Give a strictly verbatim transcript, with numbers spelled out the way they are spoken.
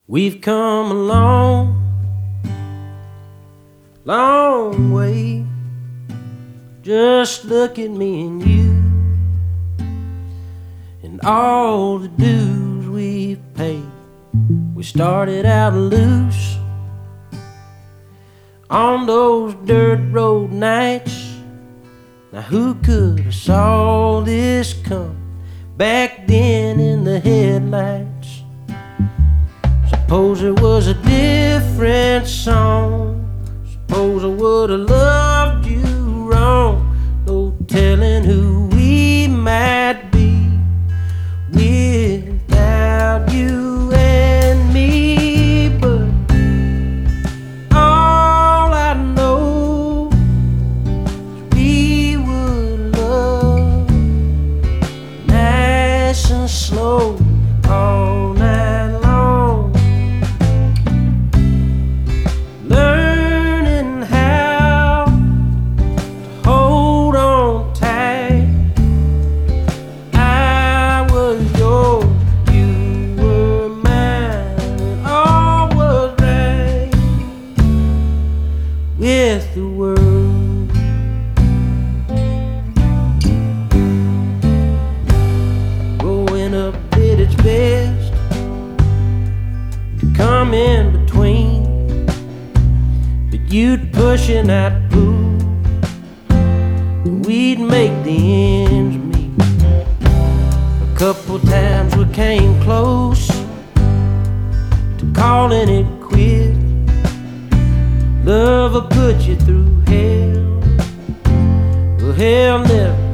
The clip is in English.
We've come a long, long way. Just look at me and you, and all the dues we've paid. We started out loose on those dirt road nights. Now who could have saw this come back then in the headlights? Suppose it was a different song. Suppose I would have loved you wrong. No telling who we might be without you and me. But all I know is we would love nice and slow all night long, learning how to hold on tight. I was yours, you were mine, and all was right with the world. Growing up did its best to come in between, but you'd push in that pool, and we'd make the ends meet. A couple times we came close to calling it quits. Love will put you through hell. Well, hell never